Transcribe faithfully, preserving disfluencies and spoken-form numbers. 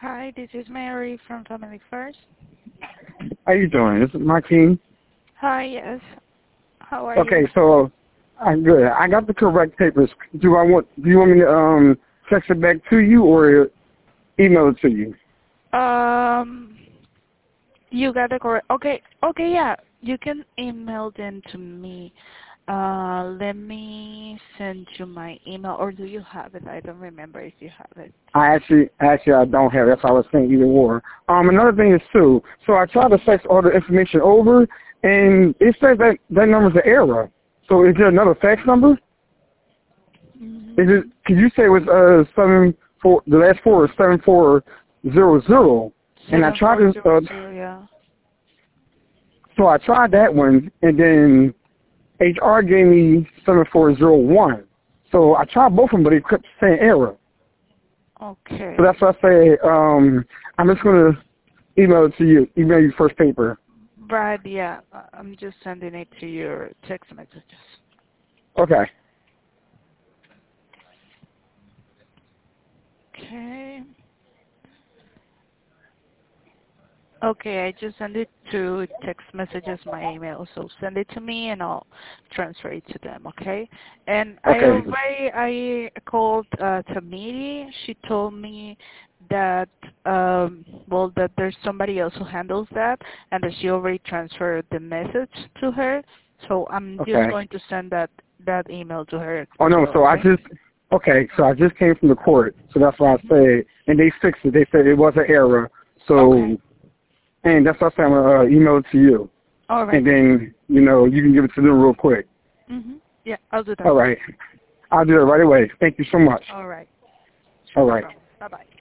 Hi, this is Mary from Family First. How you doing? This is Martine. Hi, yes. How are Okay, you? so I'm good. I got the correct papers. Do I want? Do you want me to um text it back to you or email it to you? Um, you got the correct. Okay, okay, yeah. You can email them to me. Uh, let me send you my email, or do you have it? I don't remember if you have it. I actually, actually, I don't have it. That's why I was saying either or. Um, another thing is too. So I tried to fax all the information over, and it says that that number's an error. So is there another fax number? Mm-hmm. Is it? Could you say it was uh seven four? The last four is seven four zero zero, and I Seven tried four to. zero Uh, zero. Yeah. so I tried that one, and then H R gave me seven four zero one. So I tried both of them, but it kept saying error. Okay. So that's why I say um, I'm just going to email it to you, email you first paper. Right. Yeah. I- I'm just sending it to your text messages. Okay. Okay. Okay, I just send it to text messages, my email. So send it to me and I'll transfer it to them, okay? And I Okay. already, I called uh, Tamiri. She told me that, um, well, that there's somebody else who handles that and that she already transferred the message to her. So I'm just Okay. going to send that, that email to her Oh, as no, well, so I okay? just, okay, so I just came from the court. So that's why I said, and they fixed it. They said it was an error. So, Okay. and that's why I said I'm going to uh, email it to you. All right. And then, you know, you can give it to them real quick. Mm-hmm. Yeah, I'll do that. All right. I'll do it right away. Thank you so much. All right. All No right. problem. Bye-bye.